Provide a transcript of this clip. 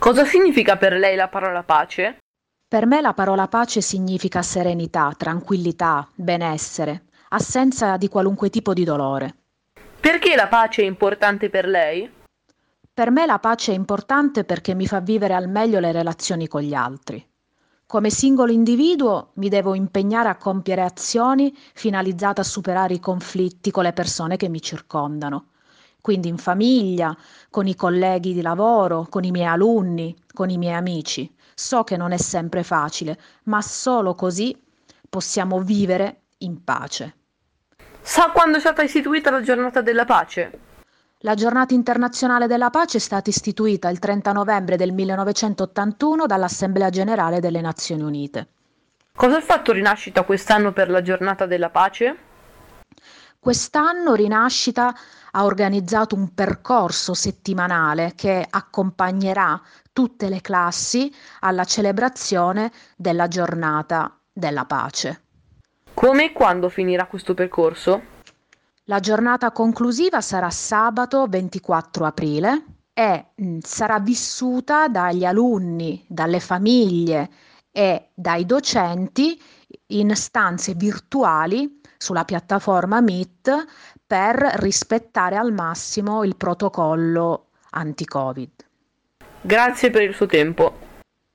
Cosa significa per lei la parola pace? Per me la parola pace significa serenità, tranquillità, benessere, assenza di qualunque tipo di dolore. Perché la pace è importante per lei? Per me la pace è importante perché mi fa vivere al meglio le relazioni con gli altri. Come singolo individuo mi devo impegnare a compiere azioni finalizzate a superare i conflitti con le persone che mi circondano. Quindi in famiglia, con i colleghi di lavoro, con i miei alunni, con i miei amici. So che non è sempre facile, ma solo così possiamo vivere in pace. Sa quando è stata istituita la giornata della pace? La Giornata internazionale della pace è stata istituita il 30 novembre del 1981 dall'Assemblea generale delle Nazioni Unite. Cosa ha fatto Rinascita quest'anno per la giornata della pace? Quest'anno Rinascita ha organizzato un percorso settimanale che accompagnerà tutte le classi alla celebrazione della giornata della pace. Come e quando finirà questo percorso? La giornata conclusiva sarà sabato 24 aprile e sarà vissuta dagli alunni, dalle famiglie e dai docenti in stanze virtuali sulla piattaforma Meet per rispettare al massimo il protocollo anti-Covid. Grazie per il suo tempo.